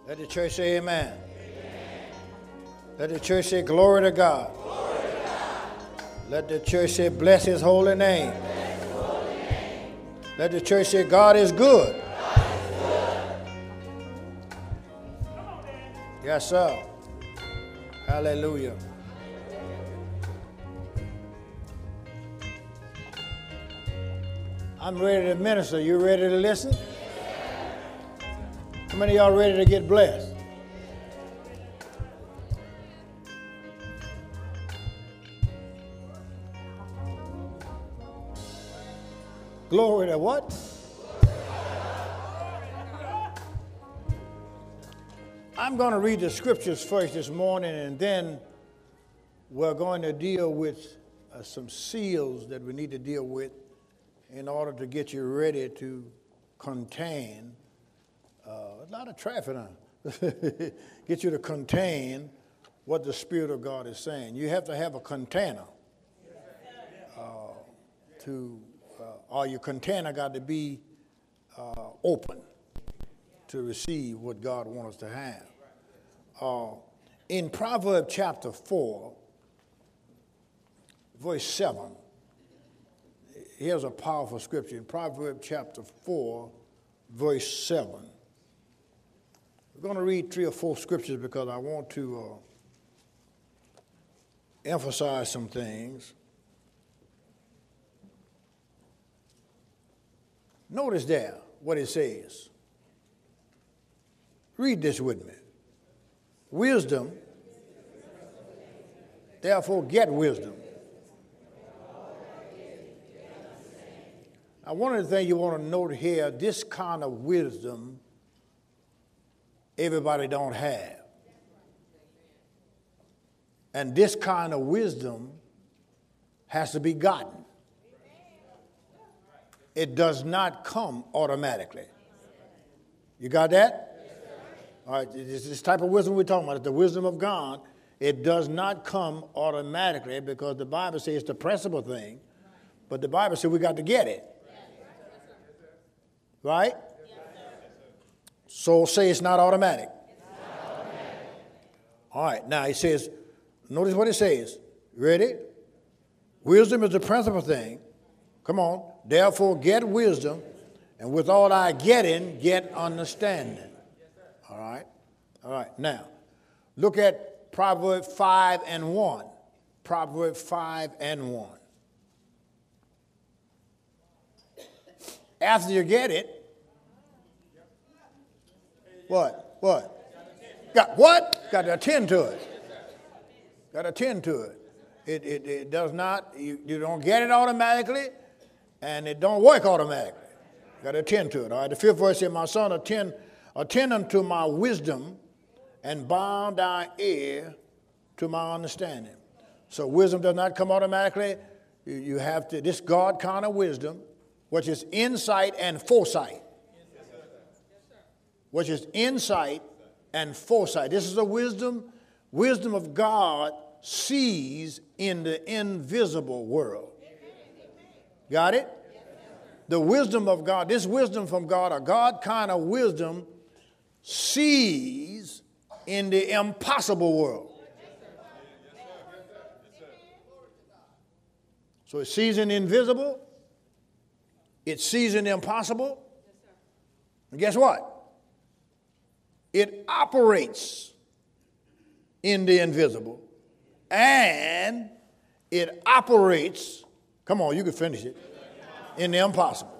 Let the church say amen. Let the church say glory to God. Let the church say bless his holy name. Let the church say God is good. Yes, sir. Hallelujah. I'm ready to minister. You ready to listen? How many of y'all ready to get blessed? Glory to what? I'm going to read the scriptures first this morning, and then we're going to deal with some seals that we need to deal with in order to get you ready to contain a lot of traffic on. Get you to contain what the Spirit of God is saying. You have to have a container or your container got to be open to receive what God wants us to have. In Proverbs chapter 4, verse 7, here's a powerful scripture. In Proverbs chapter 4, verse 7. We're going to read 3 or 4 scriptures because I want to emphasize some things. Notice there what it says. Read this with me. Wisdom, therefore get wisdom. Now, one of the things you want to note here, this kind of wisdom everybody don't have. And this kind of wisdom has to be gotten. It does not come automatically. You got that? All right, this type of wisdom we're talking about, the wisdom of God, it does not come automatically because the Bible says it's the principal thing, but the Bible says we got to get it. Right? So say it's not automatic. All right, now it says, notice what it says. Ready? Wisdom is the principal thing. Come on. Therefore get wisdom, and with all thy getting, get understanding. All right? All right. Now, look at Proverbs 5 and 1. Proverbs 5 and 1. After you get it, what? Got what? Got to attend to it. Got to attend to it. It does not, you don't get it automatically, and it don't work automatically. Got to attend to it. All right. The 5th verse says, my son, attend unto my wisdom, and bow thy ear to my understanding. So wisdom does not come automatically. You have to, this God kind of wisdom, which is insight and foresight. Which is insight and foresight. This is a wisdom of God sees in the invisible world. Got it? The wisdom of God, this wisdom from God, a God kind of wisdom, sees in the impossible world. So it sees in the invisible, it sees in the impossible, and guess what? It operates in the invisible, and it operates, come on, you can finish it, in the impossible.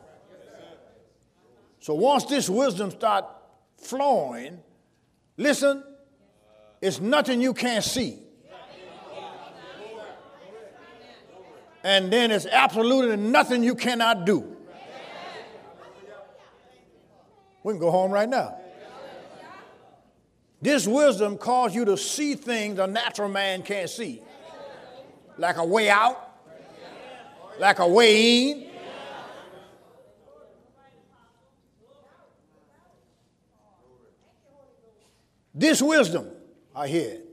So once this wisdom starts flowing, listen, it's nothing you can't see. And then it's absolutely nothing you cannot do. We can go home right now. This wisdom calls you to see things a natural man can't see. Like a way out, like a way in. This wisdom, I hear it,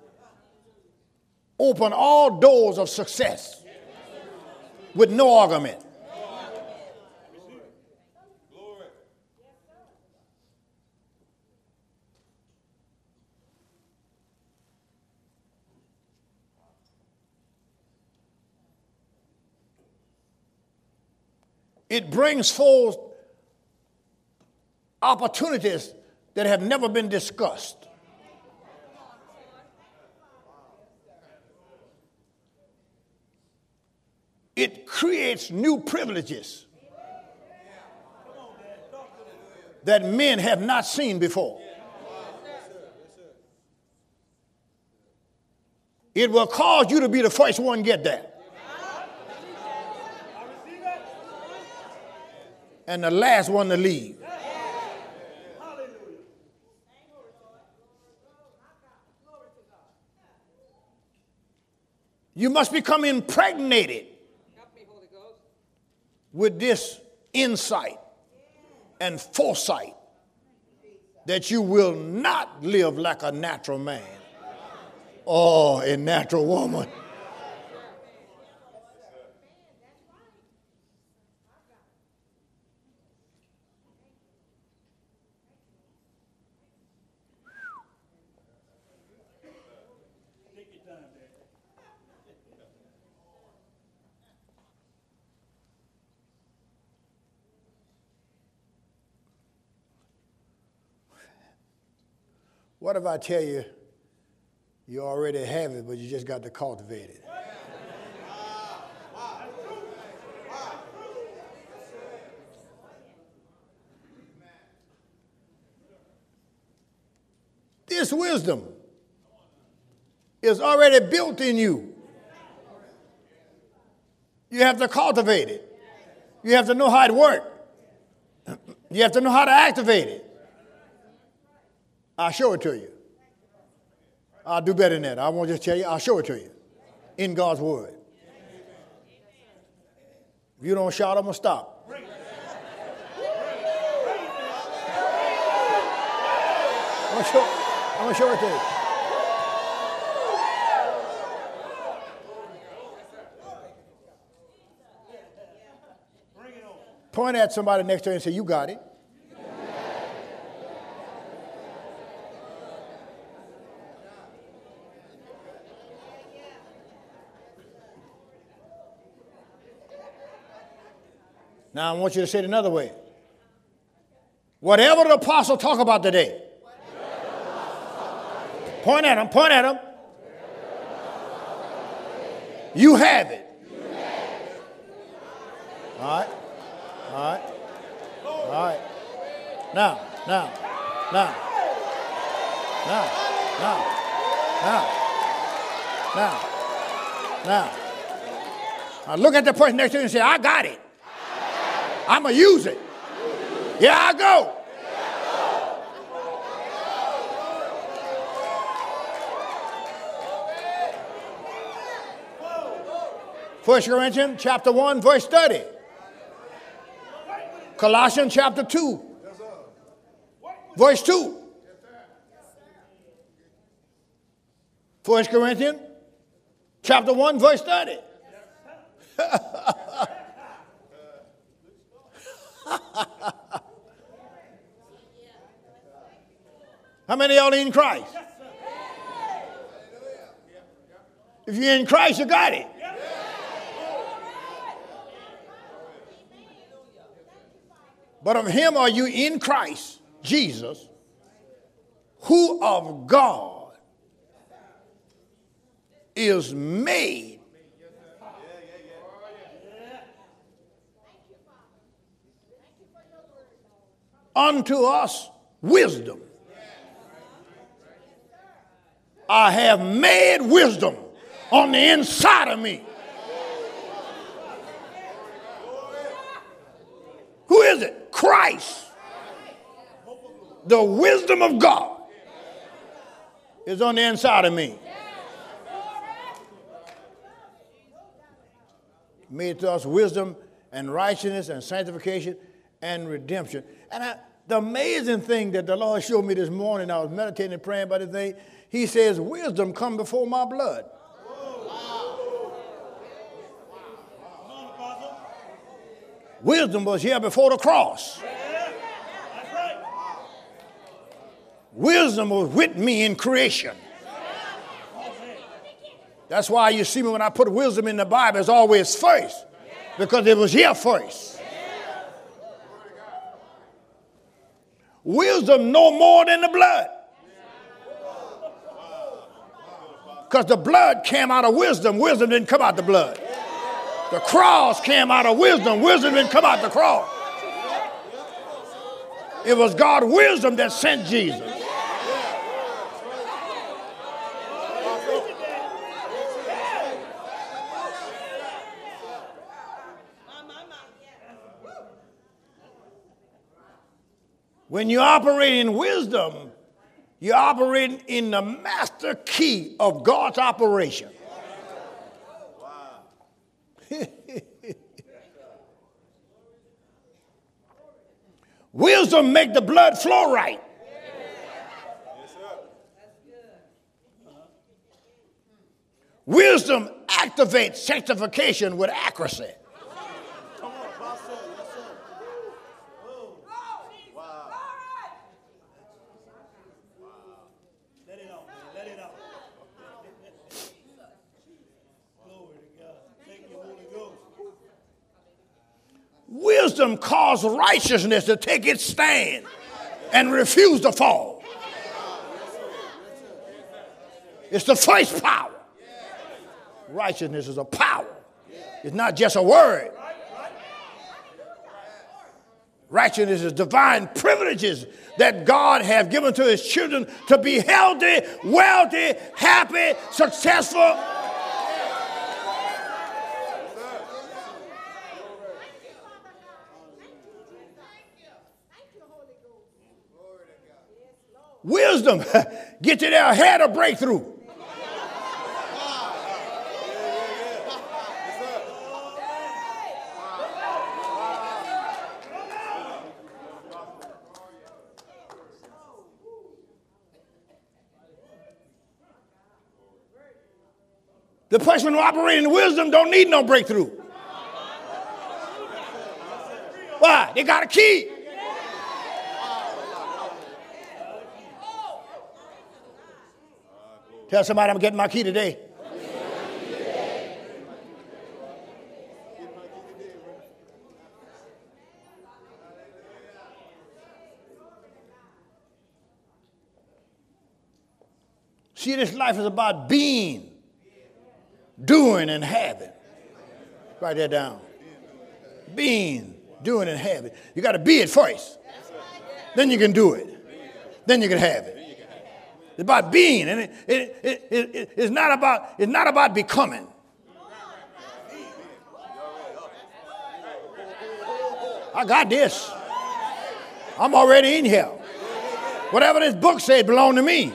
open all doors of success with no argument. It brings forth opportunities that have never been discussed. It creates new privileges that men have not seen before. It will cause you to be the first one to get there. And the last one to leave. You must become impregnated with this insight and foresight that you will not live like a natural man or a natural woman. What if I tell you you already have it, but you just got to cultivate it? This wisdom is already built in you. You have to cultivate it. You have to know how it works. You have to know how to activate it. I'll show it to you. I'll do better than that. I won't just tell you. I'll show it to you in God's word. If you don't shout, I'm going to stop. I'm going to show it to you. Point at somebody next to you and say, you got it. Now, I want you to say it another way. Whatever the apostle talk about today, point at him, point at him. You have it. All right, all right, all right. Now. Now, look at the person next to you and say, I got it. I'm going to use it. Here I go. First Corinthians chapter 1, verse 30. Colossians chapter 2, verse 2. First Corinthians chapter 1, verse 30. How many of y'all are in Christ? If you're in Christ, you got it. But of him are you in Christ, Jesus, who of God is made unto us wisdom. I have made wisdom on the inside of me. Who is it? Christ. The wisdom of God is on the inside of me. Made to us wisdom and righteousness and sanctification and redemption. And the amazing thing that the Lord showed me this morning, I was meditating and praying about this thing. He says, wisdom come before my blood. Wisdom was here before the cross. Wisdom was with me in creation. That's why you see me when I put wisdom in the Bible, it's always first. Because it was here first. wisdom no more than the blood. Because the blood came out of wisdom. Wisdom didn't come out the blood. The cross came out of wisdom. Wisdom didn't come out the cross. It was God's wisdom that sent Jesus. When you operate in wisdom, you're operating in the master key of God's operation. Wisdom make the blood flow right. Wisdom activates sanctification with accuracy. Wisdom caused righteousness to take its stand and refuse to fall. It's the first power. Righteousness is a power. It's not just a word. Righteousness is divine privileges that God has given to his children to be healthy, wealthy, happy, successful. Wisdom get you there ahead of breakthrough. The person who operates in wisdom don't need no breakthrough. Why? They got a key. Tell somebody I'm getting my key today. See, this life is about being, doing, and having. Write that down. Being, doing, and having. You got to be it first. Then you can do it. Then you can have it. It's about being, and it's not about becoming. I got this. I'm already in here. Whatever this book says belongs to me.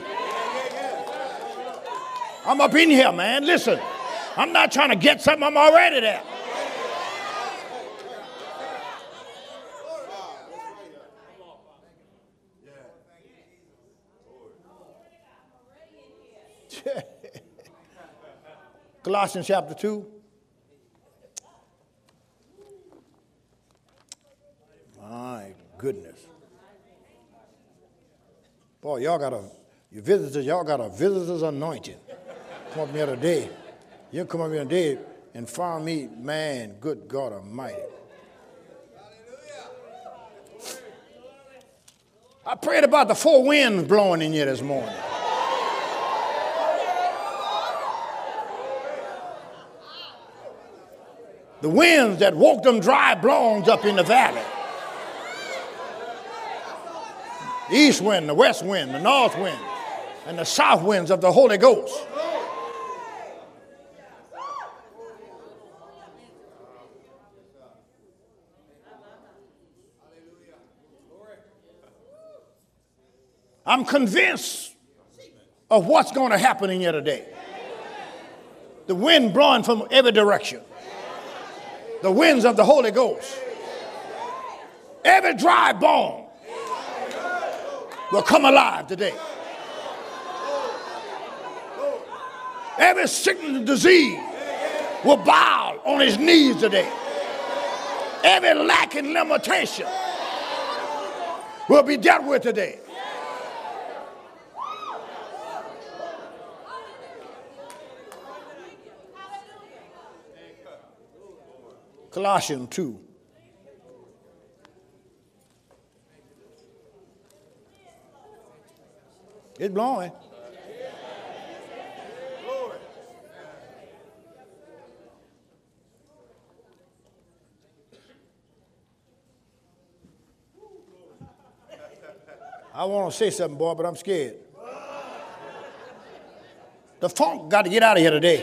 I'm up in here, man. Listen, I'm not trying to get something. I'm already there. Colossians chapter 2. My goodness. Boy, y'all got a visitor's anointing. Come up here today. You come up here today and find me, man, good God Almighty. I prayed about the four winds blowing in here this morning. The winds that woke them dry bones up in the valley. The east wind, the west wind, the north wind, and the south winds of the Holy Ghost. I'm convinced of what's going to happen in here today. The wind blowing from every direction. The winds of the Holy Ghost. Every dry bone will come alive today. Every sickness and disease will bow on his knees today. Every lack and limitation will be dealt with today. Colossians 2. It's blowing. I want to say something, boy, but I'm scared. The funk got to get out of here today.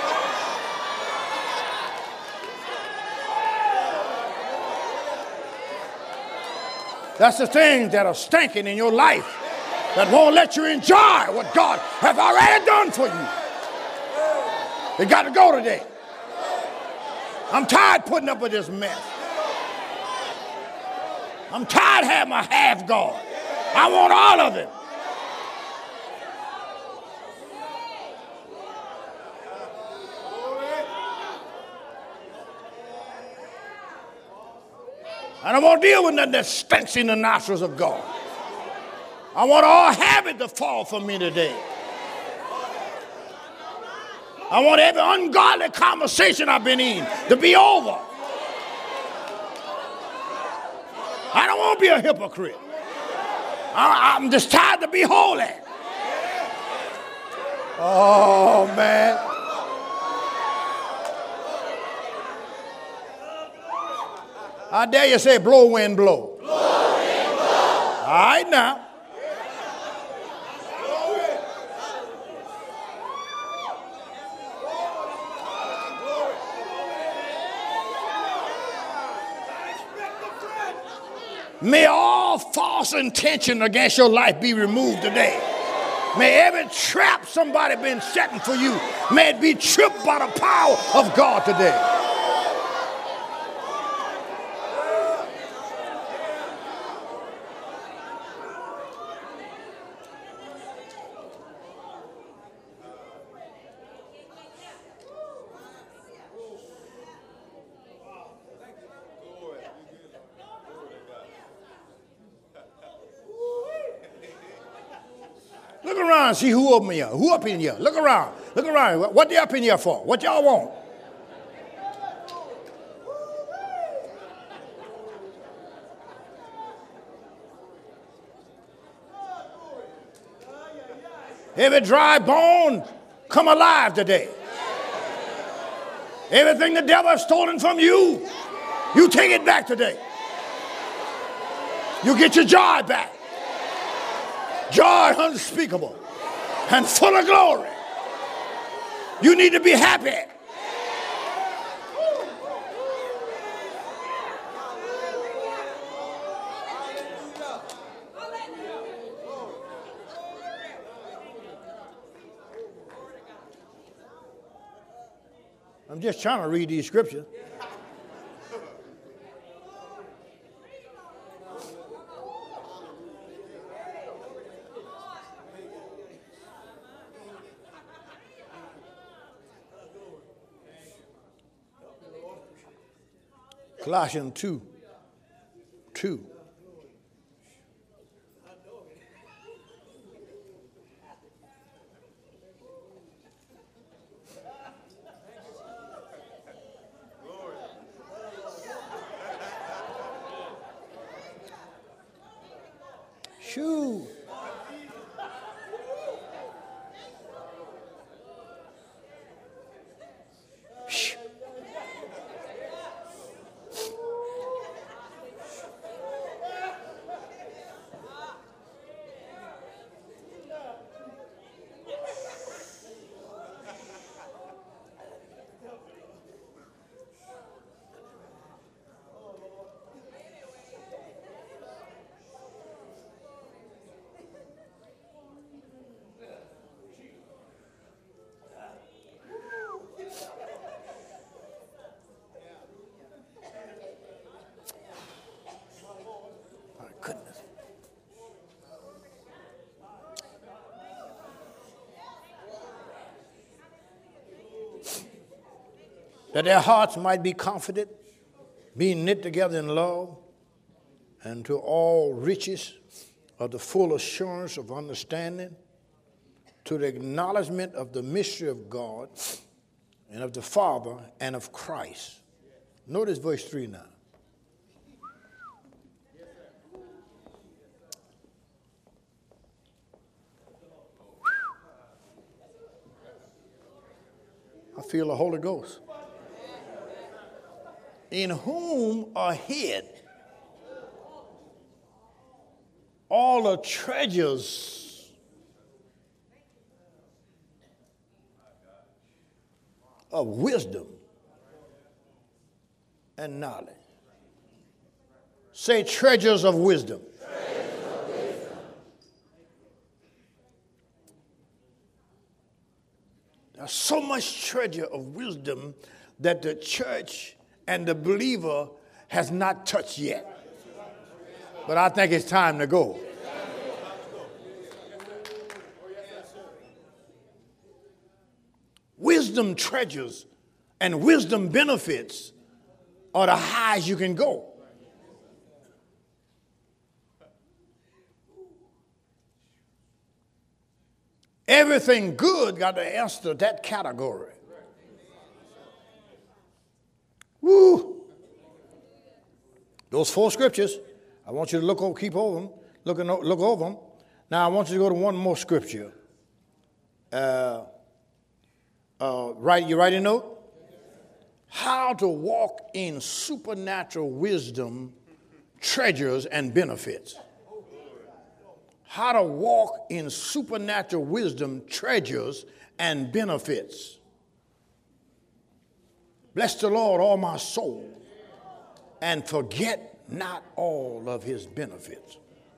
That's the things that are stinking in your life that won't let you enjoy what God has already done for you. They got to go today. I'm tired putting up with this mess. I'm tired of having my half God. I want all of it. I don't want to deal with nothing that stinks in the nostrils of God. I want all habit to fall from me today. I want every ungodly conversation I've been in to be over. I don't want to be a hypocrite. I'm just tired to be holy. Oh, man. I dare you say, blow, wind, blow. Blow, wind, blow. All right, now. May all false intention against your life be removed today. May every trap somebody been setting for you, may it be tripped by the power of God today. Look around, see who up in here. Who up in here? Look around. Look around. What they up in here for? What y'all want? Every dry bone come alive today. Everything the devil has stolen from you, you take it back today. You get your joy back. Joy unspeakable and full of glory. You need to be happy. I'm just trying to read these scriptures. Colossians 2:2. Shoo. That their hearts might be confident, being knit together in love, and to all riches of the full assurance of understanding, to the acknowledgement of the mystery of God and of the Father and of Christ. Notice verse 3 now. feel the Holy Ghost. In whom are hid all the treasures of wisdom and knowledge. Say treasures of wisdom. Treasures of wisdom. There's so much treasure of wisdom that the church and the believer has not touched yet. But I think it's time to go. Wisdom treasures and wisdom benefits are the highest you can go. Everything good got to answer that category. Woo! Those 4 scriptures, I want you to look over, keep over them, look over them. Now I want you to go to one more scripture. You write a note? How to walk in supernatural wisdom, treasures, and benefits. How to walk in supernatural wisdom, treasures, and benefits. Bless the Lord, all my soul, and forget not all of his benefits.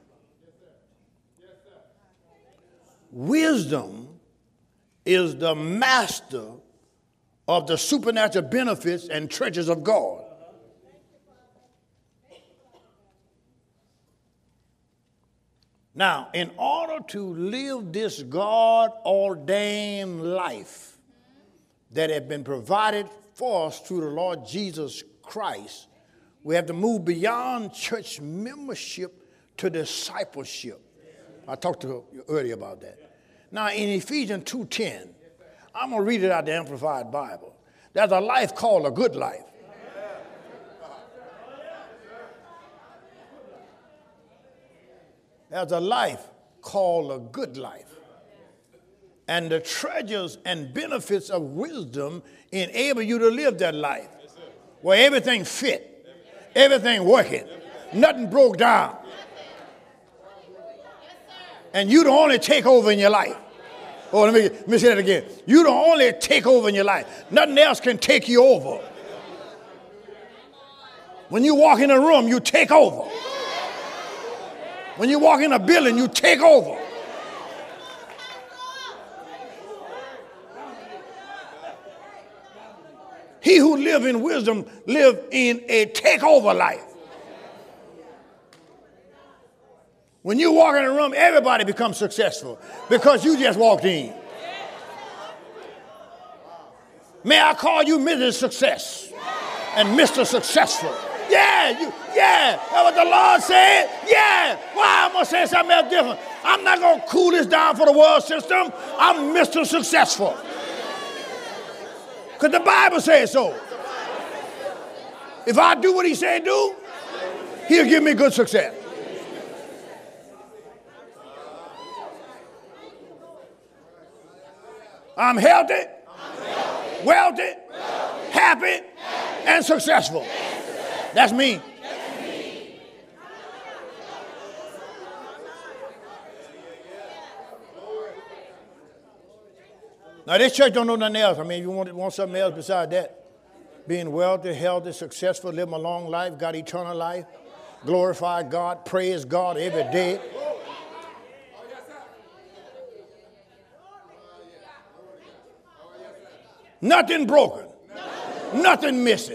Wisdom is the master of the supernatural benefits and treasures of God. Now, in order to live this God-ordained life that has been provided for us through the Lord Jesus Christ, we have to move beyond church membership to discipleship. I talked to you earlier about that. Now, in Ephesians 2:10, I'm going to read it out of the Amplified Bible. There's a life called a good life. There's a life called a good life. And the treasures and benefits of wisdom enable you to live that life where everything fit, everything working, nothing broke down. And you don't only take over in your life. Oh, let me say that again. You don't only take over in your life. Nothing else can take you over. When you walk in a room, you take over. When you walk in a building, you take over. He who lives in wisdom lives in a takeover life. When you walk in a room, everybody becomes successful because you just walked in. May I call you Mrs. Success and Mr. Successful? Yeah, that's what the Lord said. Yeah, why I'm going to say something else different? I'm not going to cool this down for the world system. I'm Mr. Successful. Because the Bible says so. If I do what he said do, he'll give me good success. I'm healthy, wealthy, happy, and successful. That's me. Now, this church don't know nothing else. I mean, if you want something else besides that, being wealthy, healthy, successful, living a long life, got eternal life, glorify God, praise God every day. Nothing broken. Nothing missing.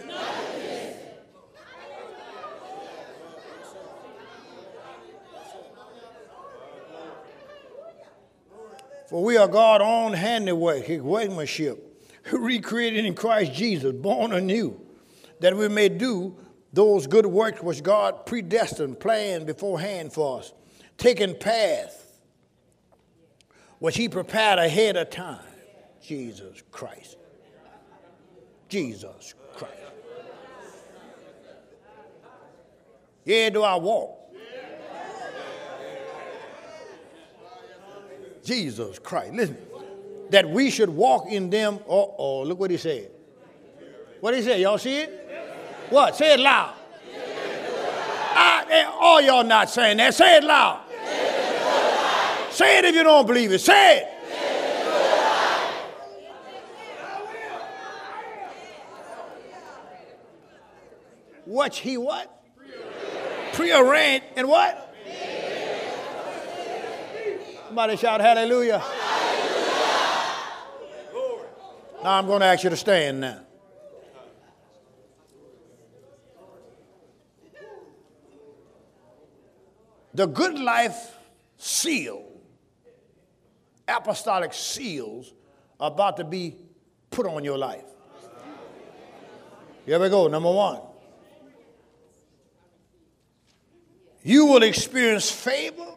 For we are God's own handiwork, his workmanship, recreated in Christ Jesus, born anew, that we may do those good works which God predestined, planned beforehand for us, taking path which he prepared ahead of time. Jesus Christ. Jesus Christ. Yeah, do I walk? Jesus Christ. Listen, that we should walk in them. Oh, look what he said. What did he say? Y'all see it? What? Say it loud. All y'all not saying that. Say it loud. Say it if you don't believe it. Say it. What he what? Prearranged and what? Somebody shout hallelujah. Now I'm going to ask you to stand now. The Good Life seal, apostolic seals, are about to be put on your life. Here we go. Number one. You will experience favor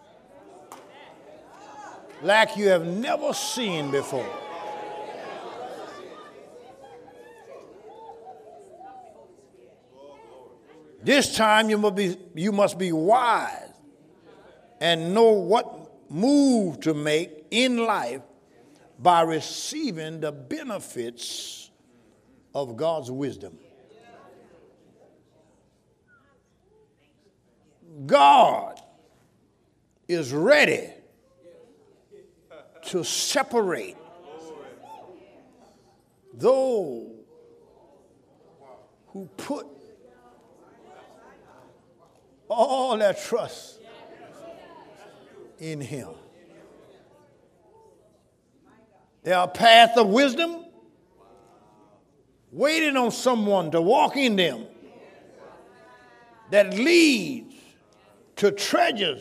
like you have never seen before. This time you must be wise and know what move to make in life by receiving the benefits of God's wisdom. God is ready to separate those who put all their trust in him. There are paths of wisdom waiting on someone to walk in them that leads to treasures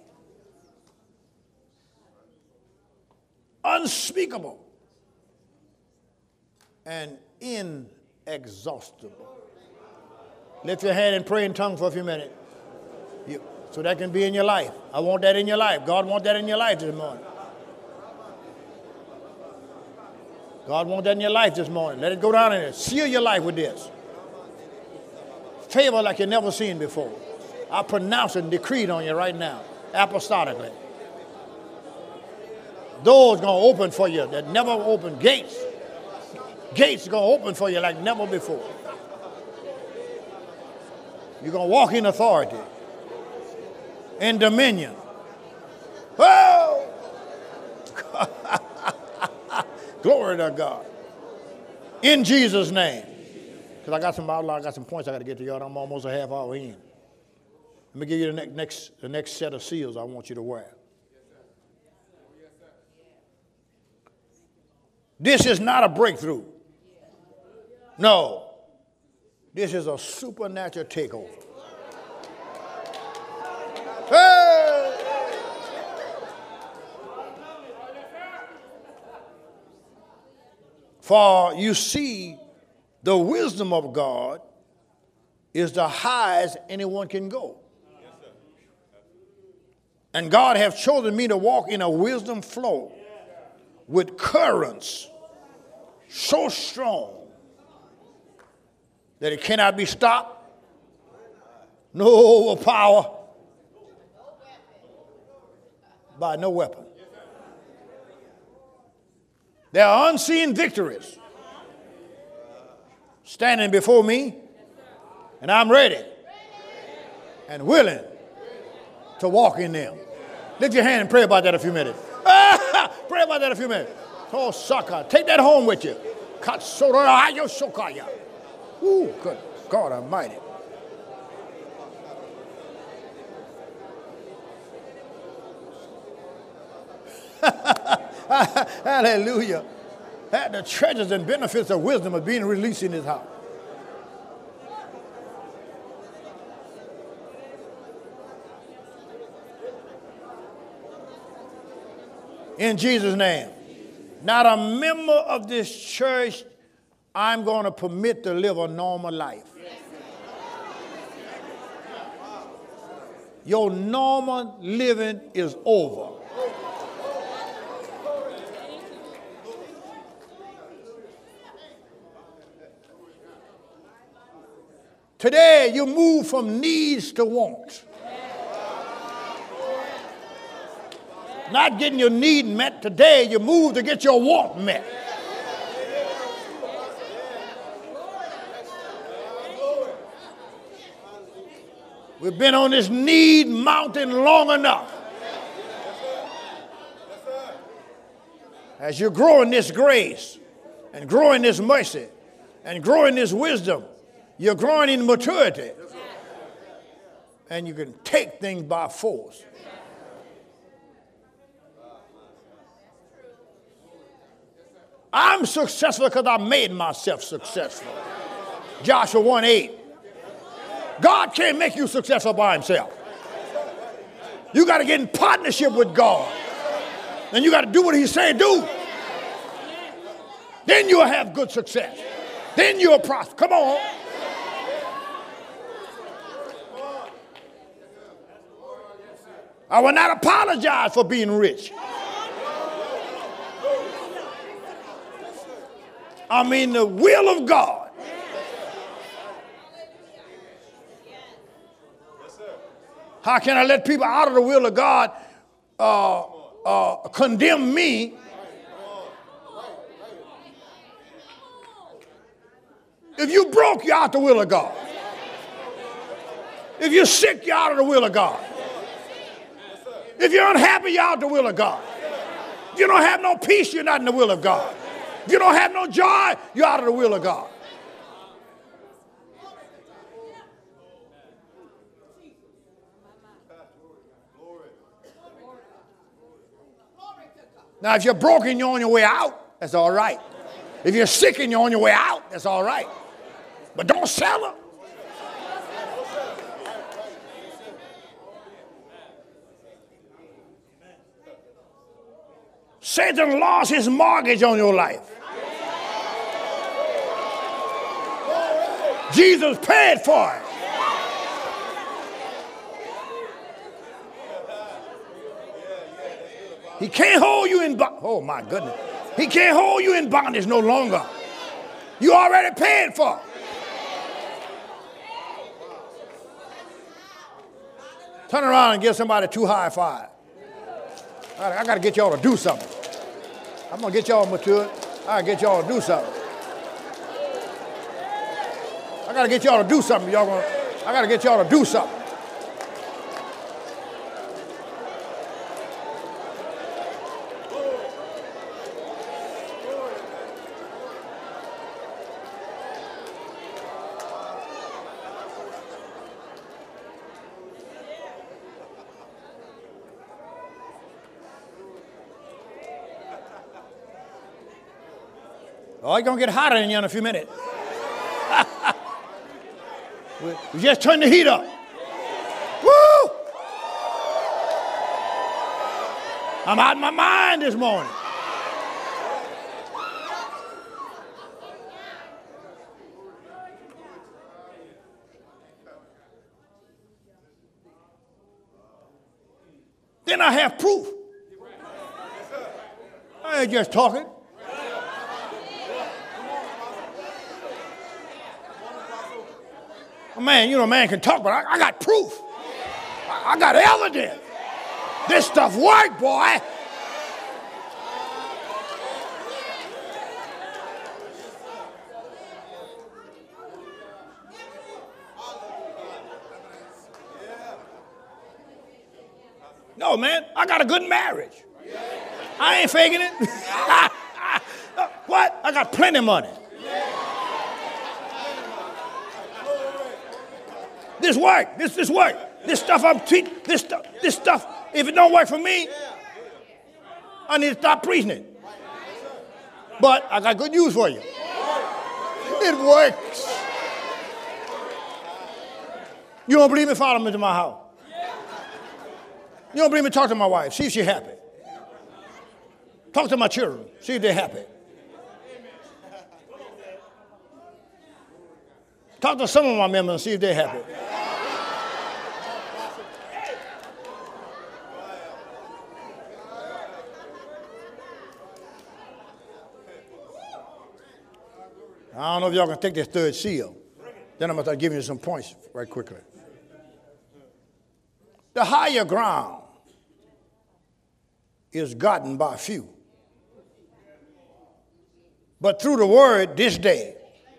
unspeakable and inexhaustible. Lift your hand and pray in tongues for a few minutes. So that can be in your life. I want that in your life. God wants that in your life this morning. God wants that in your life this morning. Let it go down in there. Seal your life with this. Favor like you've never seen before. I pronounce it and decree it on you right now, apostolically. Doors going to open for you that never opened. Gates are going to open for you like never before. You're going to walk in authority and dominion. Oh! Glory to God. In Jesus' name. Because I got some points I got to get to y'all. I'm almost a half hour in. Let me give you the next set of seals I want you to wear. This is not a breakthrough. No. This is a supernatural takeover. Hey! For you see, the wisdom of God is the highest anyone can go. And God has chosen me to walk in a wisdom flow with currents so strong that it cannot be stopped. No overpower by no weapon. There are unseen victories standing before me, and I'm ready and willing to walk in them. Lift your hand and pray about that a few minutes. Pray about that a few minutes. Oh, sucker. Take that home with you. Ooh, good God Almighty. Hallelujah. The treasures and benefits of wisdom are being released in this house. In Jesus' name. Not a member of this church I'm going to permit to live a normal life. Your normal living is over. Today, you move from needs to wants. Not getting your need met today, you move to get your want met. We've been on this need mountain long enough. As you grow in this grace and grow in this mercy and grow in this wisdom, you're growing in maturity. And you can take things by force. I'm successful because I made myself successful. Joshua 1:8. God can't make you successful by himself. You got to get in partnership with God. And you got to do what he say do. Then you'll have good success. Then you'll prosper. Come on. I will not apologize for being rich. I'm in the will of God. How can I let people out of the will of God condemn me? If you broke, you're out the will of God. If you're sick, you're out of the will of God. If you're unhappy, you're out the will of God. If you don't have no peace, you're not in the will of God. If you don't have no joy, you're out of the will of God. Now, if you're broken and you're on your way out, that's all right. If you're sick and you're on your way out, that's all right. But don't sell them. Satan lost his mortgage on your life. Jesus paid for it. He can't hold you in bondage. Oh, my goodness. He can't hold you in bondage no longer. You already paid for it. Turn around and give somebody 2 high five. I got to get y'all to do something. I'm going to get y'all matured. I got to get y'all to do something. I got to get y'all to do something. I got to get y'all to do something. Oh, it's going to get hotter in here in a few minutes. We just turned the heat up. Woo! I'm out of my mind this morning. Then I have proof. I ain't just talking. Man, a man can talk, but I got proof. I got evidence. This stuff worked, boy. No, man, I got a good marriage. I ain't faking it. What? I got plenty of money. This work. This work. This stuff I'm teaching. This stuff. If it don't work for me, I need to stop preaching it. But I got good news for you. It works. You don't believe me? Follow me to my house. You don't believe me? Talk to my wife. See if she's happy. Talk to my children. See if they're happy. Talk to some of my members and see if they're happy. I don't know if y'all can take this third seal. Then I'm going to start giving you some points right quickly. The higher ground is gotten by few. But through the word this day,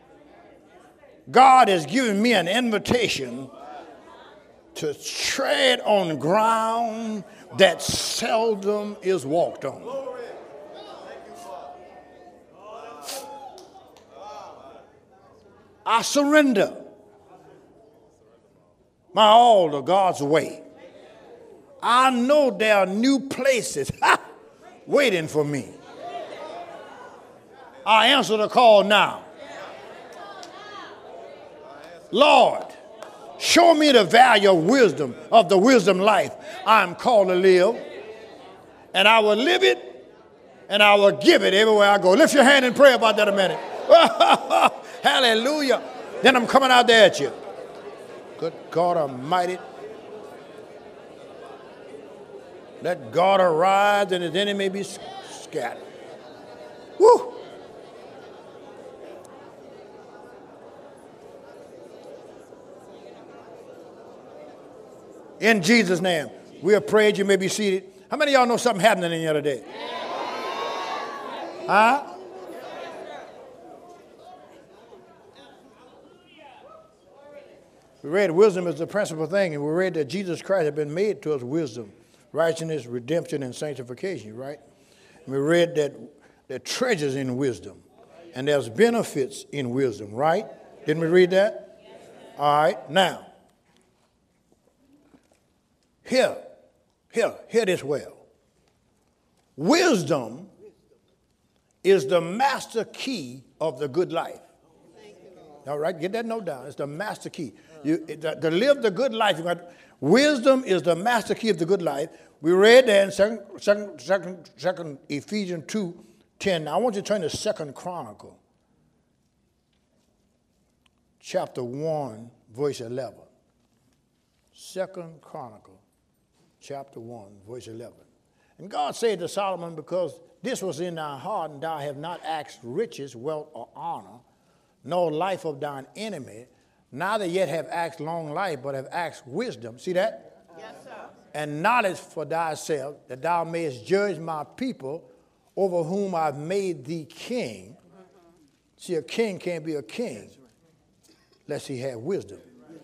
God has given me an invitation to tread on ground that seldom is walked on. I surrender my all to God's way. I know there are new places waiting for me. I answer the call now. Lord, show me the value of wisdom, of the wisdom life I am called to live. And I will live it and I will give it everywhere I go. Lift your hand and pray about that a minute. Hallelujah. Then I'm coming out there at you. Good God Almighty. Let God arise and his enemy be scattered. Woo! In Jesus' name, we have prayed. You may be seated. How many of y'all know something happening in here today? Huh? We read wisdom is the principal thing, and we read that Jesus Christ had been made to us wisdom, righteousness, redemption, and sanctification, right? And we read that there are treasures in wisdom, and there's benefits in wisdom, right? Didn't we read that? All right, now, hear this well. Wisdom is the master key of the good life. All right, get that note down. It's the master key. To live the good life, wisdom is the master key of the good life. We read that in second Ephesians 2:10. Now I want you to turn to 2 Chronicle, chapter 1, verse 11. 2 Chronicle, chapter 1, verse 11. And God said to Solomon, because this was in thy heart, and thou have not asked riches, wealth, or honor, nor life of thine enemy, neither yet have asked long life, but have asked wisdom. See that? Yes, sir. And knowledge for thyself, that thou mayest judge my people, over whom I've made thee king. See, a king can't be a king unless he have wisdom.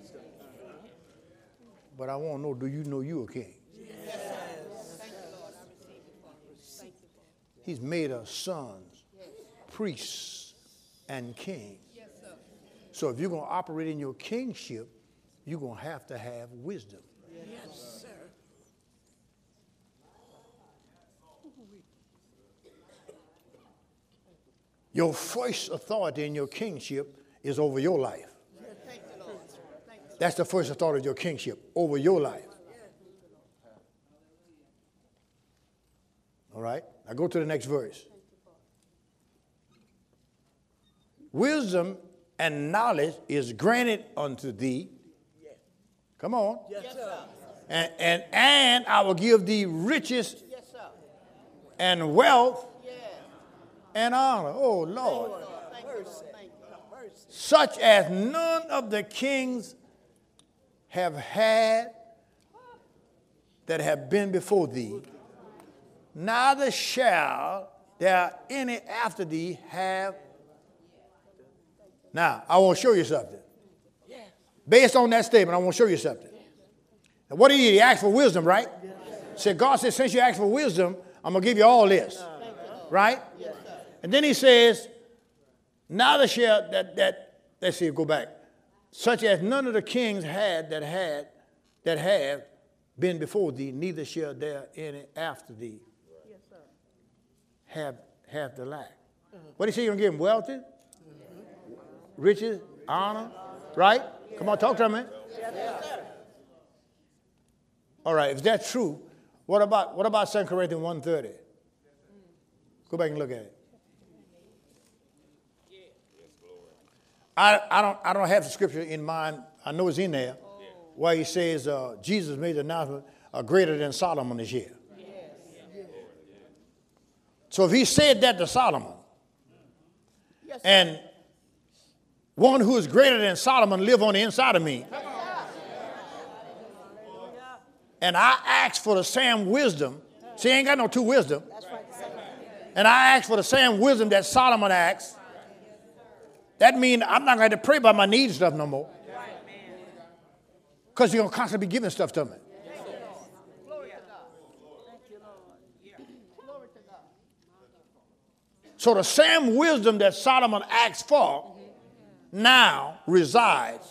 But I want to know, do you know you a king? He's made us sons, priests, and kings. So if you're going to operate in your kingship, you're going to have wisdom. Yes, sir. Your first authority in your kingship is over your life. Thank you, Lord. That's the first authority of your kingship, over your life. All right? Now go to the next verse. Wisdom and knowledge is granted unto thee. Come on. Yes, sir. And I will give thee riches Yes, sir. and wealth Yes. and honor. Oh, Lord. Thank you, Lord. Thank you. Mercy. Such as none of the kings have had that have been before thee, neither shall there any after thee have. Now, I want to show you something. Based on that statement, I want to show you something. Now, what did he ask for wisdom, right? Said God said, since you asked for wisdom, I'm going to give you all this. Right? And then he says, neither shall let's see, go back. Such as none of the kings had that have been before thee, neither shall there any after thee have the lack. What did he say? You're going to give him wealthy, riches, honor, right? Come on, talk to me. All right, if that's true, what about 2 Corinthians 1:30? Go back and look at it. I don't have the scripture in mind. I know it's in there, where he says Jesus made the announcement greater than Solomon is here. So if he said that to Solomon, and one who is greater than Solomon live on the inside of me, and I ask for the same wisdom See, ain't got no true wisdom. That's right. The same. And I ask for the same wisdom that Solomon asked. That means I'm not going to pray about my needs stuff no more. Because you're going to constantly be giving stuff to me. So the same wisdom that Solomon asked for now resides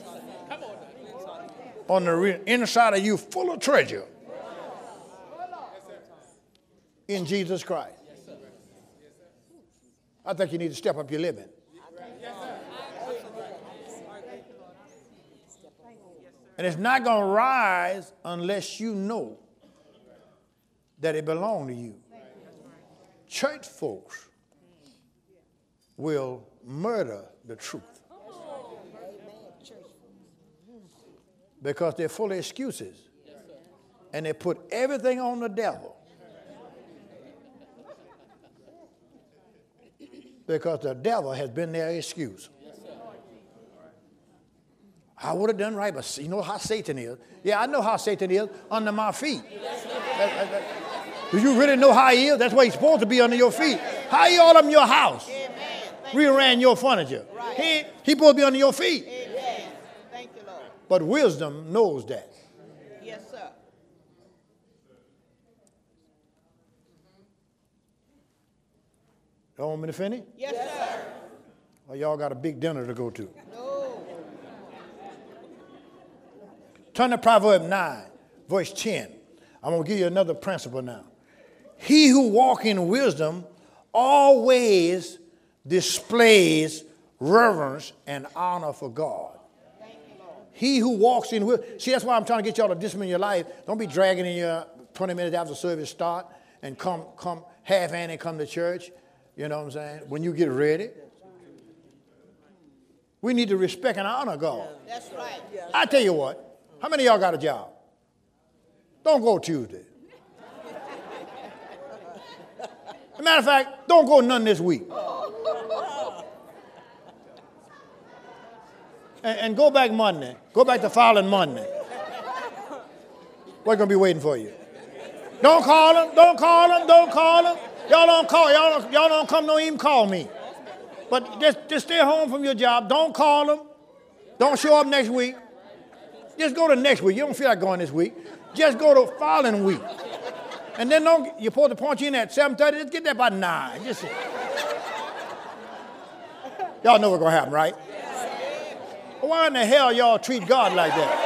on the inside of you, full of treasure in Jesus Christ. I think you need to step up your living. And it's not going to rise unless you know that it belongs to you. Church folks will murder the truth because they're full of excuses and they put everything on the devil because the devil has been their excuse. I would have done right, but you know how Satan is. Yeah, I know how Satan is under my feet. Do you really know how he is? That's why he's supposed to be under your feet. How he all up in your house? Rearranged your furniture. He supposed to be under your feet. Amen. Thank you, Lord. But wisdom knows that. Yes, sir. You want me to finish? Yes, sir. Well, y'all got a big dinner to go to. No. Turn to Proverbs 9, verse 10. I'm going to give you another principle now. He who walks in wisdom always displays reverence and honor for God. He who walks in wisdom. See, that's why I'm trying to get y'all to discipline your life. Don't be dragging in your 20 minutes after service start and come half-handed come to church. You know what I'm saying? When you get ready. We need to respect and honor God. That's right. I tell you what. How many of y'all got a job? Don't go Tuesday. As a matter of fact, don't go none this week. And go back Monday. Go back the following Monday. We're going to be waiting for you. Don't call them. Don't call them. Don't call them. Y'all don't call. Y'all don't come. Don't even call me. But just stay home from your job. Don't call them. Don't show up next week. Just go to next week. You don't feel like going this week. Just go to the following week. And then you're supposed to punch in at 7:30. Just get there by 9. Y'all know what's going to happen, right? Why in the hell y'all treat God like that?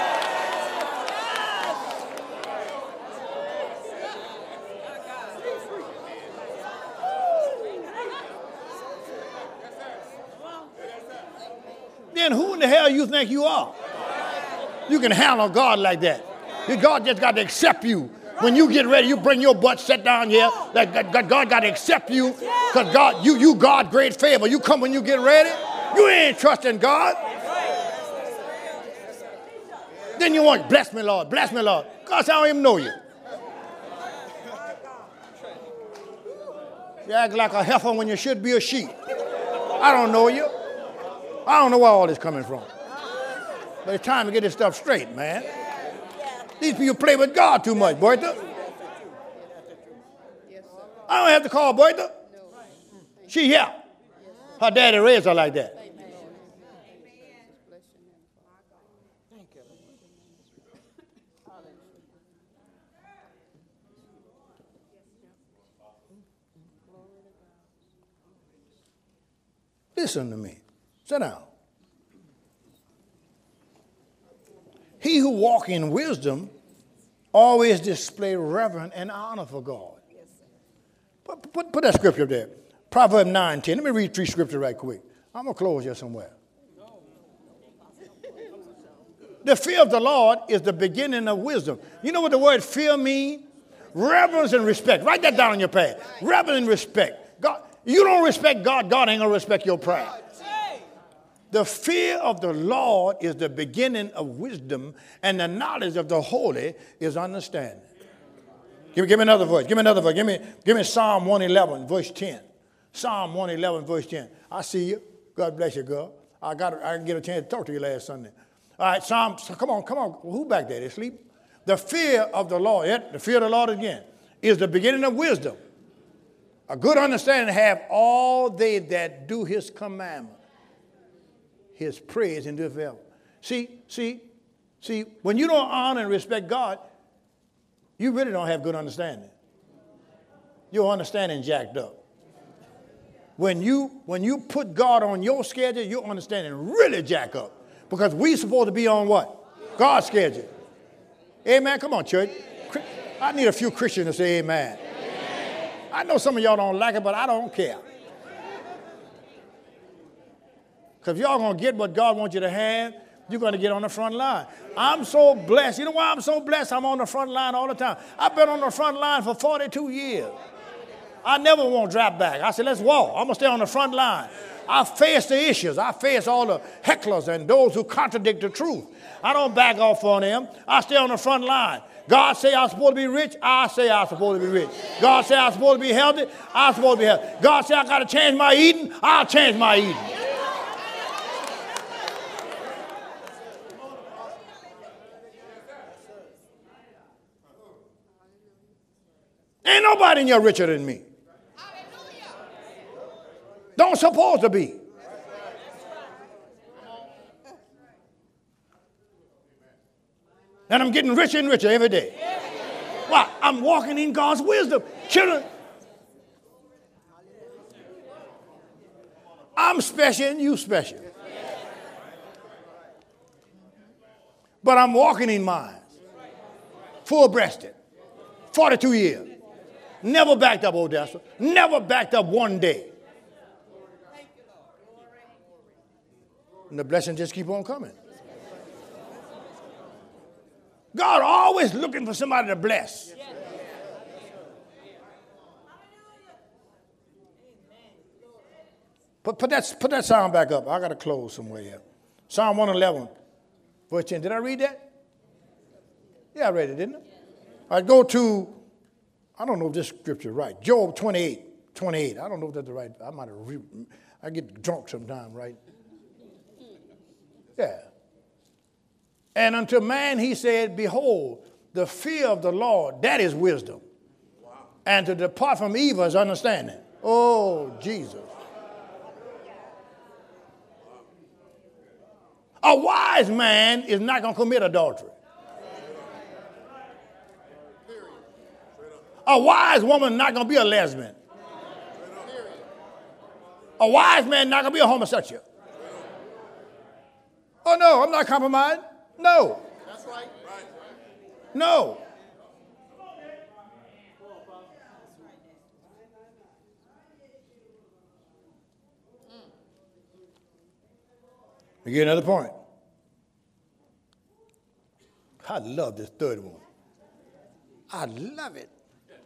Then who in the hell you think you are? You can handle God like that. God just got to accept you. When you get ready, you bring your butt, sit down here. God got to accept you because God, you God great favor. You come when you get ready. You ain't trusting God. Then you want, bless me, Lord, bless me, Lord. God said, I don't even know you. You act like a heifer when you should be a sheep. I don't know you. I don't know where all this coming from. But it's time to get this stuff straight, man. These people play with God too much, Bertha. I don't have to call Bertha. She here. Her daddy raised her like that. Listen to me. Sit down. He who walks in wisdom always display reverence and honor for God. Put that scripture there. Proverbs 9:10. Let me read 3 scriptures right quick. I'm going to close here somewhere. The fear of the Lord is the beginning of wisdom. You know what the word fear means? Reverence and respect. Write that down on your pad. Reverence and respect. God, you don't respect God, God ain't going to respect your pride. The fear of the Lord is the beginning of wisdom, and the knowledge of the holy is understanding. Give me another verse. Give me another verse. Give me Psalm 111, verse 10. Psalm 111, verse 10. I see you. God bless you, girl. I didn't get a chance to talk to you last Sunday. All right, come on. Who back there? They sleep? The fear of the Lord. The fear of the Lord again is the beginning of wisdom. A good understanding have all they that do his commandment. His praise and do it forever. See, when you don't honor and respect God, you really don't have good understanding. Your understanding jacked up. When you put God on your schedule, your understanding really jack up. Because we supposed to be on what? God's schedule. Amen. Come on, church. I need a few Christians to say amen. I know some of y'all don't like it, but I don't care. Because if y'all going to get what God wants you to have, you're going to get on the front line. I'm so blessed. You know why I'm so blessed? I'm on the front line all the time. I've been on the front line for 42 years. I never want to drop back. I said, let's walk. I'm going to stay on the front line. I face the issues. I face all the hecklers and those who contradict the truth. I don't back off on them. I stay on the front line. God say I'm supposed to be rich. I say I'm supposed to be rich. God say I'm supposed to be healthy. I'm supposed to be healthy. God say I got to change my eating. I'll change my eating. Ain't nobody in here richer than me. Don't supposed to be. And I'm getting richer and richer every day. Why? I'm walking in God's wisdom. Children, I'm special and you special. But I'm walking in mine. Full-breasted. 42 years. Never backed up, Odessa. Never backed up one day. And the blessings just keep on coming. God always looking for somebody to bless. Put that sound back up. I got to close somewhere here. Psalm 111, verse 10. Did I read that? Yeah, I read it, didn't I? I go to, I don't know if this scripture is right. Job 28. I don't know if that's the right. I get drunk sometime, right? Yeah. And unto man he said, behold, the fear of the Lord, that is wisdom. Wow. And to depart from evil is understanding. Oh, Jesus. A wise man is not going to commit adultery. A wise woman not going to be a lesbian. A wise man not going to be a homosexual. Oh, no, I'm not compromised. No. That's right. No. We get another point. I love this third one. I love it.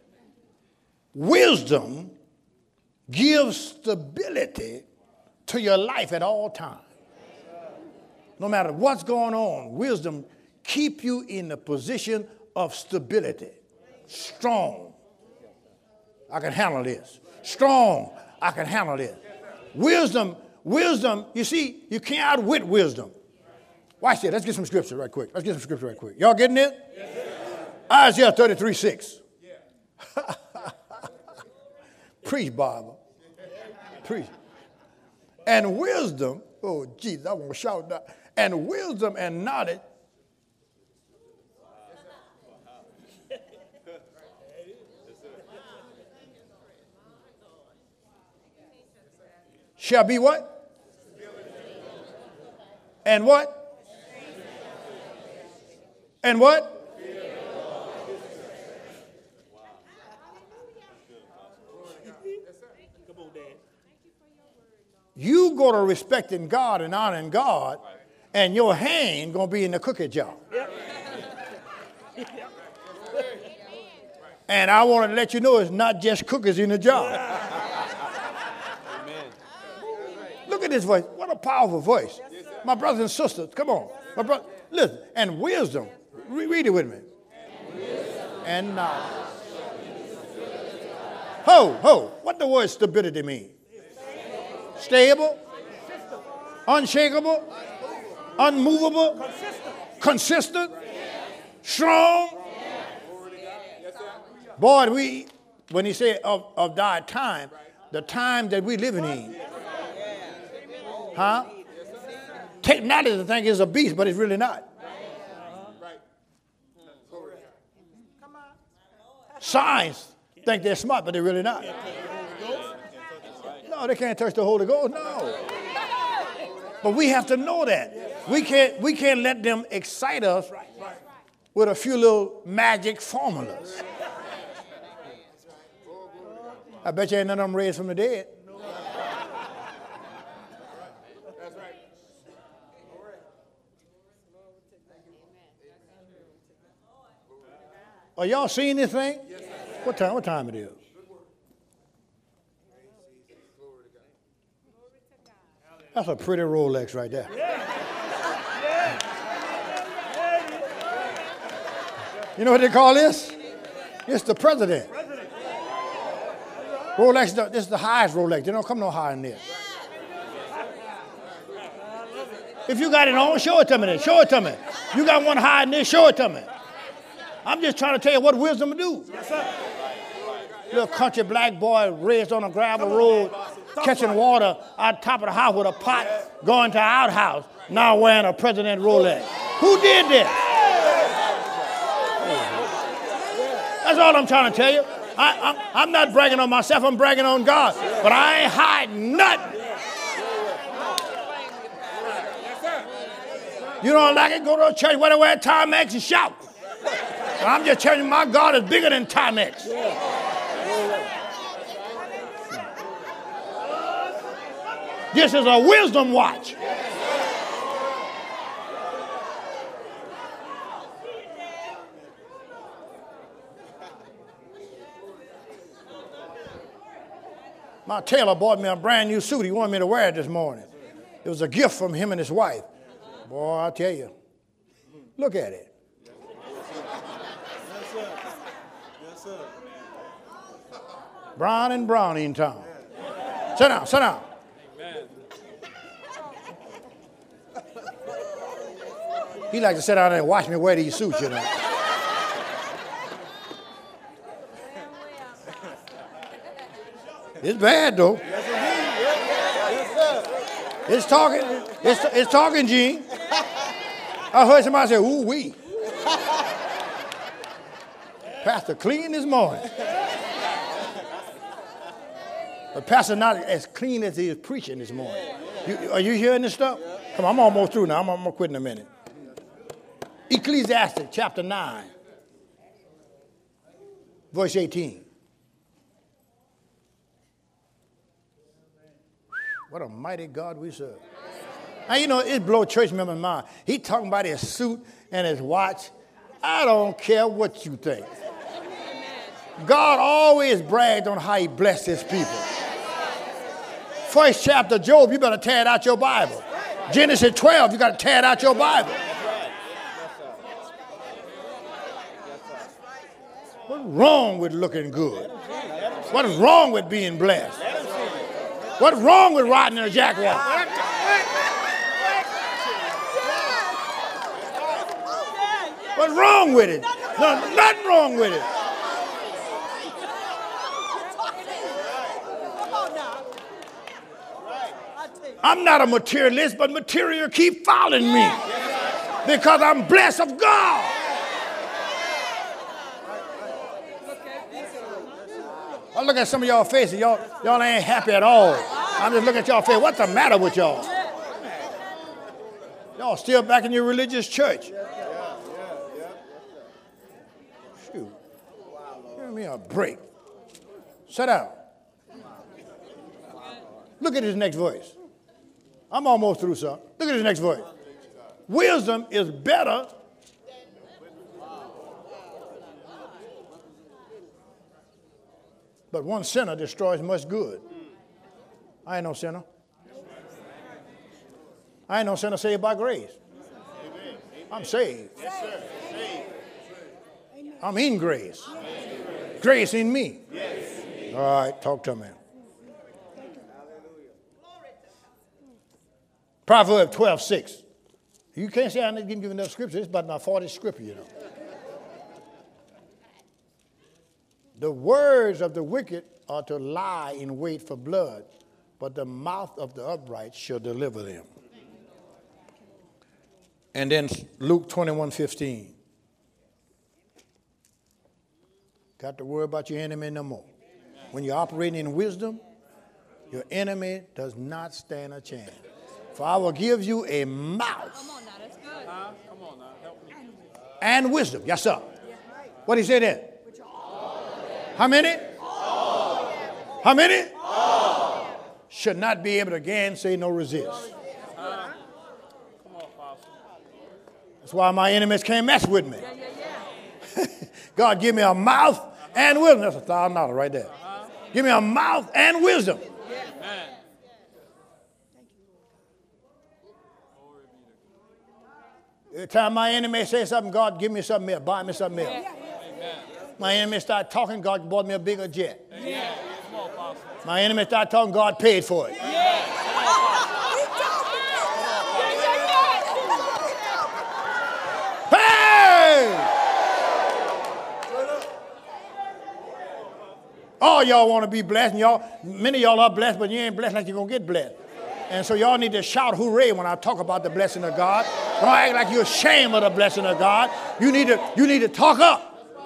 Wisdom gives stability to your life at all times. No matter what's going on, wisdom keep you in a position of stability. Strong. I can handle this. Strong. I can handle this. Wisdom, you see, you can't outwit wisdom. Watch this. Let's get some scripture right quick. Y'all getting it? Yes, Isaiah 33:6. Yeah. Preach, Bible. Preach. And wisdom, oh, Jesus, I want to shout that. And wisdom and knowledge shall be what? And what? And what? You go to respecting God and honoring God, and your hand going to be in the cookie jar. And I want to let you know it's not just cookies in the jar. Look at this voice. What a powerful voice. My brothers and sisters, come on. My brother, listen. And wisdom. Read it with me. And knowledge. Ho. What the word stability mean? Stable, unshakable, unmovable, consistent, strong. Boy, when he said of thy time, the time that we living in. Huh? Technology think is a beast, but it's really not. Science think they're smart, but they're really not. No, they can't touch the Holy Ghost. No. But we have to know that. We can't let them excite us with a few little magic formulas. I bet you ain't none of them raised from the dead. Are y'all seeing this thing? What time it is? That's a pretty Rolex right there. You know what they call this? It's the president. Rolex, this is the highest Rolex. They don't come no higher than this. If you got it on, show it to me then. Show it to me. You got one higher than this, show it to me. I'm just trying to tell you what wisdom will do. Yes, sir. Little country black boy raised on a gravel road, catching water out top of the house with a pot, going to our outhouse, now wearing a President Rolex. Who did this? That's all I'm trying to tell you. I'm not bragging on myself, I'm bragging on God. But I ain't hiding nothing. You don't like it? Go to a church where they wear Timex and shout. I'm just telling you, my God is bigger than Timex. This is a wisdom watch. My tailor bought me a brand new suit. He wanted me to wear it this morning. It was a gift from him and his wife. Boy, I tell you. Look at it. Brown and Brownie in town. Sit down, sit down. He likes to sit down there and watch me wear these suits, you know. It's bad, though. It's talking. It's talking, Gene. I heard somebody say, ooh, wee. Pastor clean this morning. But Pastor not as clean as he is preaching this morning. Are you hearing this stuff? Come on, I'm almost through now. I'm going to quit in a minute. Ecclesiastes chapter 9, verse 18. What a mighty God we serve. Now, you know, it blow church members' mind. He talking about his suit and his watch. I don't care what you think. God always bragged on how he blessed his people. First chapter, Job, you better tear it out your Bible. Genesis 12, you got to tear it out your Bible. What's wrong with looking good? What's wrong with being blessed? What's wrong with riding in a Jaguar? What's wrong with it? No, nothing wrong with it. I'm not a materialist, but material keep following me because I'm blessed of God. I look at some of y'all faces. Y'all ain't happy at all. I'm just looking at y'all face. What's the matter with y'all? Y'all still back in your religious church. Shoot. Give me a break. Sit down. Look at his next verse. I'm almost through, son. Look at his next verse. Wisdom is better . But one sinner destroys much good. I ain't no sinner. I ain't no sinner saved by grace. I'm saved. I'm in grace. Grace in me. All right, talk to me. Proverbs 12:6. You can't say I didn't give enough scripture. It's about my 40th scripture, you know. The words of the wicked are to lie in wait for blood, but the mouth of the upright shall deliver them. And then Luke 21:15. Got to worry about your enemy no more. When you're operating in wisdom, your enemy does not stand a chance. For I will give you a mouth. Come on now, that's good. Come on now, help me. And wisdom. Yes, sir. What did he say there? How many? How many? Should not be able to gainsay nor resist. Come on, Apostle. That's why my enemies can't mess with me. Yeah. God, give me a mouth and wisdom. That's $1,000 right there. Give me a mouth and wisdom. Amen. Every time my enemy say something, God, give me something else. Buy me something else. Amen. My enemy start talking, God bought me a bigger jet. Amen. Come on, Apostle. My enemy start talking, God paid for it. Hey! All y'all want to be blessed, and many of y'all are blessed, but you ain't blessed like you're going to get blessed. And so y'all need to shout hooray when I talk about the blessing of God. Don't act like you're ashamed of the blessing of God. You need to talk up.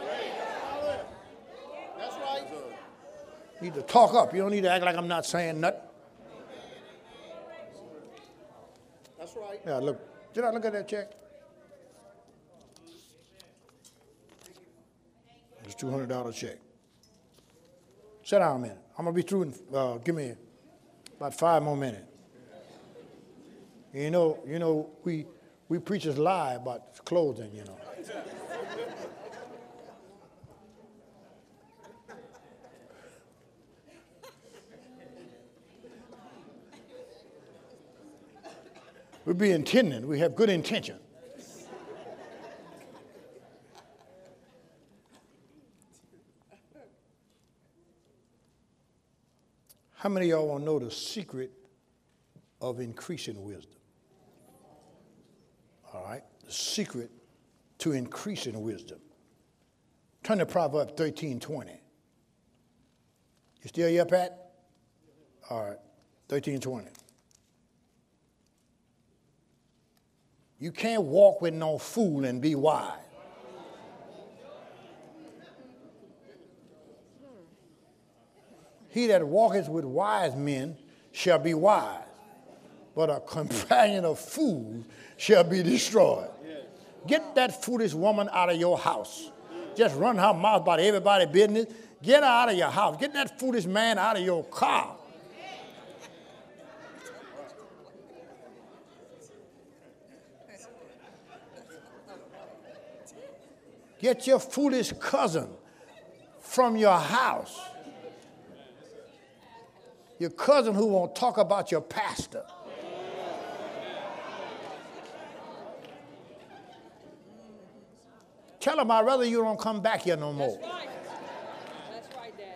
That's right. You need to talk up. You don't need to act like I'm not saying nothing. That's right. Yeah, look. Did I look at that check? It's a $200 check. Sit down a minute. I'm going to be through in, give me about 5 more minutes. You know, we preachers lie about clothing, you know. We be intending. We have good intention. How many of y'all want to know the secret of increasing wisdom? All right, the secret to increasing wisdom. Turn to Proverbs 13:20. You still here, Pat? All right, 13:20. You can't walk with no fool and be wise. He that walketh with wise men shall be wise, but a companion of fools shall be destroyed. Get that foolish woman out of your house. Just run her mouth about everybody's business. Get her out of your house. Get that foolish man out of your car. Get your foolish cousin from your house. Your cousin who won't talk about your pastor. Tell him I'd rather you don't come back here no more. That's right. That's right, Dad.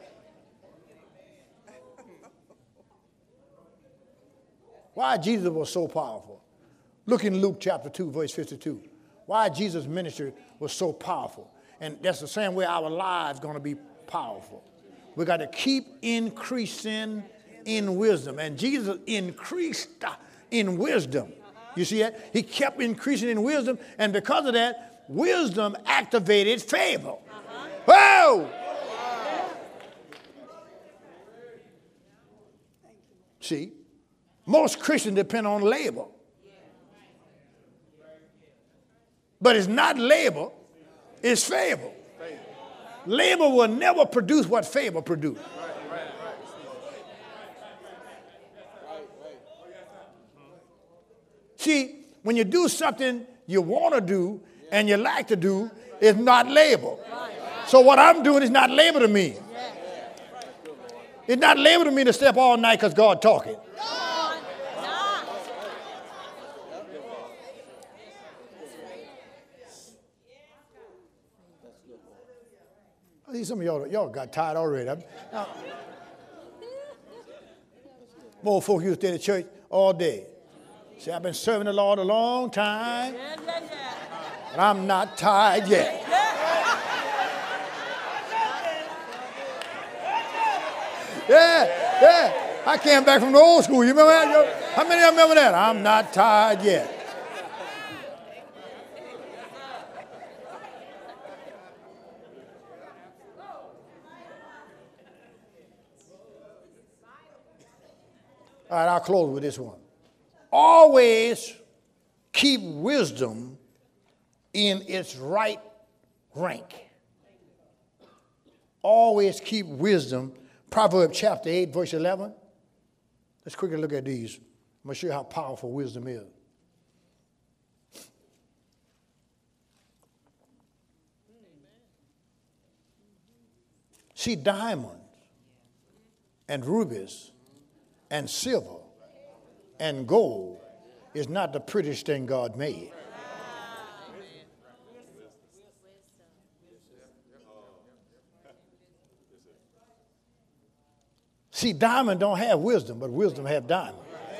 Why Jesus was so powerful? Look in Luke chapter 2, verse 52. Why Jesus' ministry was so powerful. And that's the same way our lives going to be powerful. We got to keep increasing in wisdom. And Jesus increased in wisdom. You see that? He kept increasing in wisdom. And because of that, wisdom activated favor. Whoa! See, most Christians depend on labor. But it's not labor, it's favor. Labor will never produce what favor produced. See, when you do something you want to do and you like to do, it's not labor. So what I'm doing is not labor to me. It's not labor to me to stay up all night because God talking. I think some of y'all got tired already. More folk used to stay at church all day. See, I've been serving the Lord a long time, and I'm not tired yet. Yeah. I came back from the old school. You remember that? How many of you remember that? I'm not tired yet. All right, I'll close with this one. Always keep wisdom in its right rank. Always keep wisdom. Proverbs chapter 8, verse 11. Let's quickly look at these. I'm going to show you how powerful wisdom is. See, diamonds and rubies and silver and gold is not the prettiest thing God made. See, diamond don't have wisdom, but wisdom have diamond.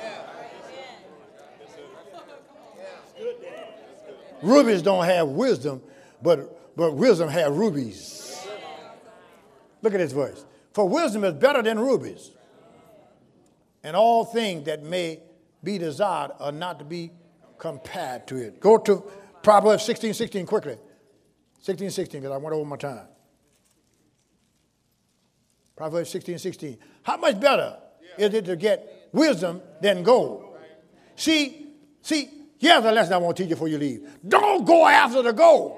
Rubies don't have wisdom, but wisdom have rubies. Look at this verse. For wisdom is better than rubies, and all things that may be desired are not to be compared to it. Go to Proverbs 16:16 quickly. 16:16, because I went over my time. Proverbs 16:16. How much better is it to get wisdom than gold? See, here's the lesson I want to teach you before you leave. Don't go after the gold.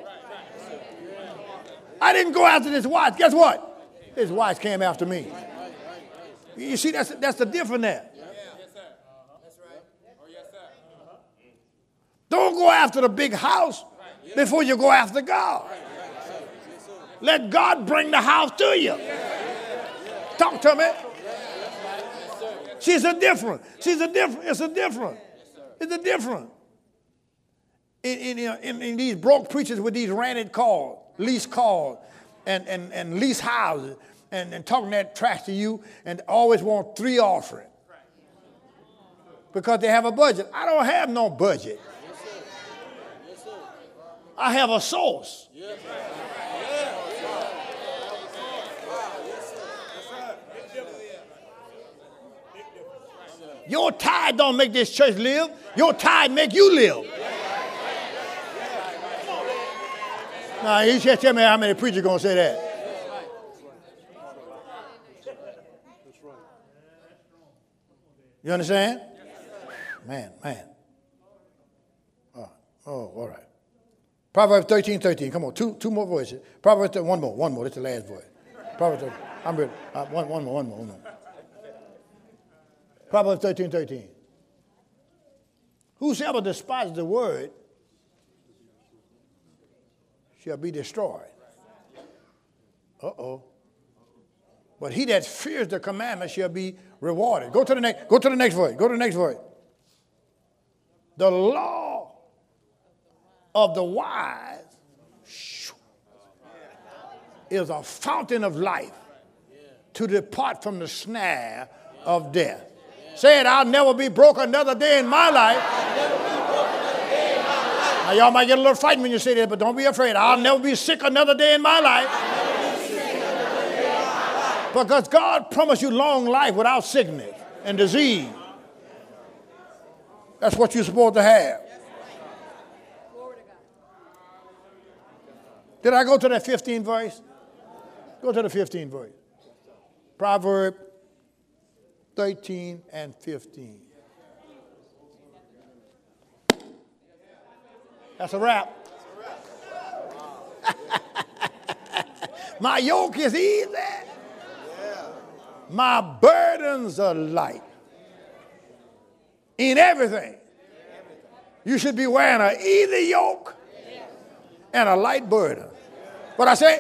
I didn't go after this watch. Guess what? This watch came after me. You see, that's the difference there. Don't go after the big house before you go after God. Let God bring the house to you. Talk to me. It's a different. In these broke preachers with these rented cars, lease cars, and lease houses, and talking that trash to you, and always want 3 offering because they have a budget. I don't have no budget. I have a source. Your tithe don't make this church live. Your tithe make you live. Now, you just tell me how many preachers going to say that. You understand? Man. Oh, all right. Proverbs 13:13. Come on, two more voices. Proverbs 13, one more. That's the last voice. Proverbs 13. I'm ready. One more. Proverbs 13:13. Whosoever despises the word shall be destroyed. But he that fears the commandment shall be rewarded. Go to the next verse. The law of the wise is a fountain of life to depart from the snare of death. Say it, I'll never be broke another day in my life. Now, y'all might get a little frightened when you say that, but don't be afraid. I'll never be sick another day in my life. Because God promised you long life without sickness and disease. That's what you're supposed to have. Did I go to that 15th verse? Go to the 15th verse. Proverbs 13 and 15. That's a wrap. My yoke is easy. My burdens are light. In everything, you should be wearing an easy yoke and a light burden. What I say?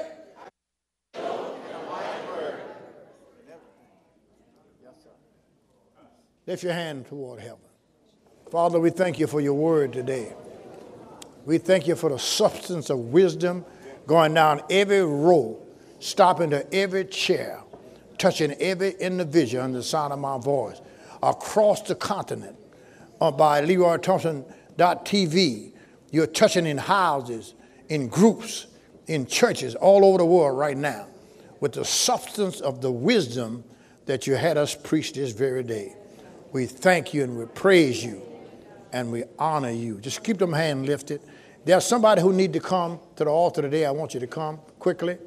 Lift your hand toward heaven. Father, we thank you for your word today. We thank you for the substance of wisdom going down every row, stopping to every chair, touching every individual under the sound of my voice, across the continent, by LeroyThompson.tv. You're touching in houses, in groups, in churches all over the world right now with the substance of the wisdom that you had us preach this very day. We thank you and we praise you and we honor you. Just keep them hands lifted. There's somebody who need to come to the altar today. I want you to come quickly.